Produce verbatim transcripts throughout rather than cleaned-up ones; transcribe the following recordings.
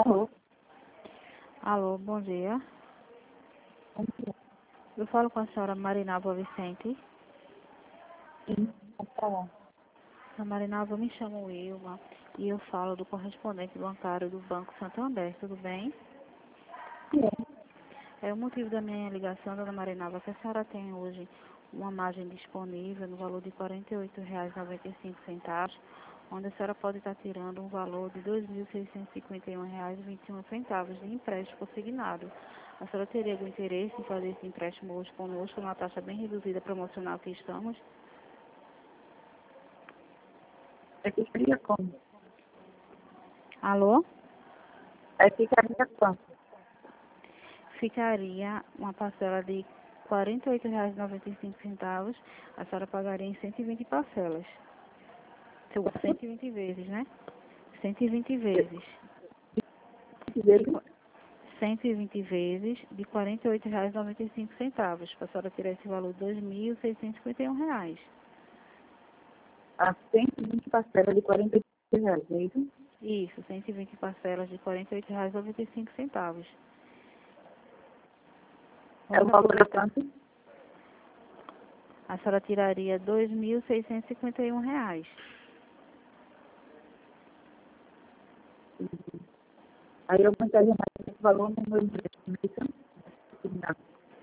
Alô? Alô, bom dia. Bom dia. Eu falo com a senhora Marinalva Vicente. Sim, pode falar. A Marinalva, me chamo Wilma e eu falo do correspondente bancário do Banco Santander, tudo bem? Sim. É o motivo da minha ligação, dona Marinalva, que a senhora tem hoje uma margem disponível no valor de quarenta e oito reais e noventa e cinco centavos, onde a senhora pode estar tirando um valor de dois mil seiscentos e cinquenta e um reais e vinte e um centavos de empréstimo consignado. A senhora teria algum interesse em fazer esse empréstimo hoje conosco, numa taxa bem reduzida promocional que estamos? É que ficaria como? Alô? É que ficaria quanto? Ficaria uma parcela de quarenta e oito reais e noventa e cinco centavos, a senhora pagaria em cento e vinte parcelas. cento e vinte vezes, né? cento e vinte vezes. De Vezes? qu- cento e vinte vezes de quarenta e oito reais e noventa e cinco centavos. Para a senhora tirar esse valor de dois mil seiscentos e cinquenta e um reais. A cento e vinte parcelas de quarenta e oito reais, é isso? Isso, cento e vinte parcelas de quarenta e oito reais e noventa e cinco centavos. É o Vamos valor é aproveitar. quanto? A senhora tiraria dois mil seiscentos e cinquenta e um reais. Aí eu aumentaria mais esse valor no meu empréstimo, é isso? Não.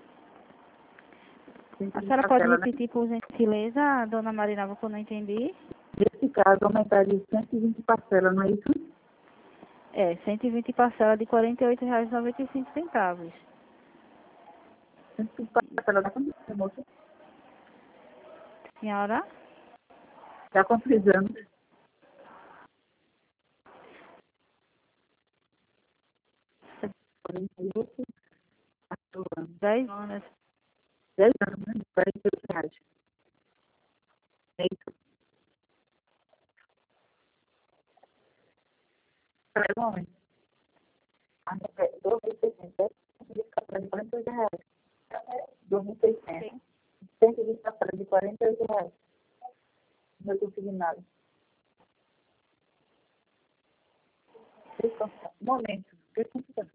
A cento e vinte senhora pode parcelas, né? repetir, por gentileza, dona Marinalva, que eu não entendi? Nesse caso, aumentaria cento e vinte parcelas, não é isso? É, cento e vinte parcelas de quarenta e oito reais e noventa e cinco centavos. cento e vinte parcelas, dá quanto, moça? Senhora? Dá quantos anos? quarenta e oito, quatro anos. dez anos. dez anos, né? quarenta e oito reais. É isso. Para o homem. dois mil e seiscentos, de quarenta e oito reais. dois mil e seiscentos. cento e vinte parcelas de quarenta e oito reais. Meu consignado. Um momento. Deixa eu contar.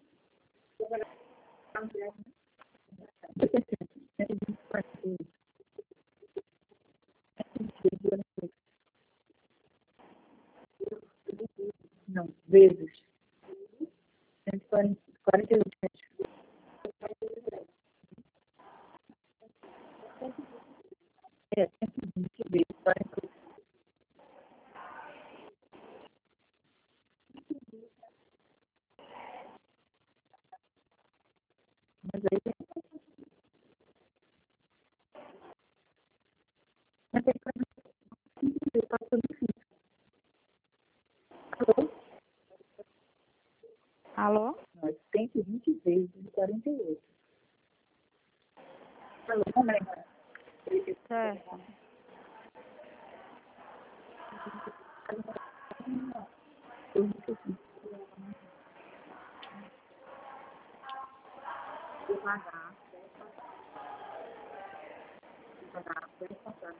cento e vinte, quarenta e oito. Não, vezes. cento e quarenta, quarenta e oito reais. É, cento e vinte vezes quarenta e oito. Mas aí, mas aí, eu faço tudo isso. Alô? Alô? Mas cento e vinte vezes quarenta e oito. Alô, momento. Certo. Eu não sei se devagar, devagar, pode passar.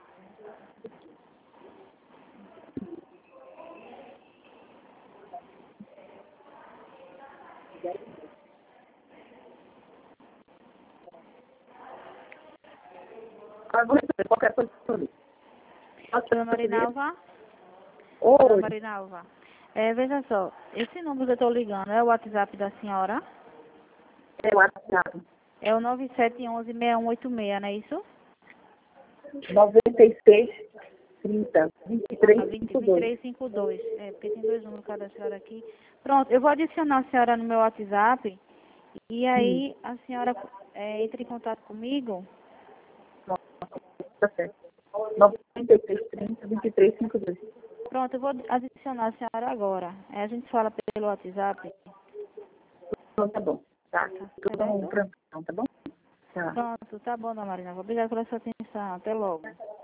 Agora, qualquer coisa que eu Posso Dona fazer? Marinalva? Dona Oi, Marinalva. É, veja só, esse número que eu estou ligando é o WhatsApp da senhora? é o WhatsApp. É o nove sete um um, seis um oito seis, não é isso? noventa e seis, trinta, vinte e três, A vinte, cinquenta e dois. vinte e três cinquenta e dois. É, porque tem dois números cadastrados aqui. Pronto, eu vou adicionar a senhora no meu WhatsApp e Sim, aí a senhora é, entra em contato comigo. tá certo. noventa e seis, trinta, vinte e três, cinquenta e dois. Pronto, eu vou adicionar a senhora agora. Aí a gente fala pelo WhatsApp, Então tá bom. Tá. tá Tudo bom, certo? tranquilo, tá bom? Tá. Pronto, tá bom, dona Marina. Obrigada pela sua atenção. Até logo.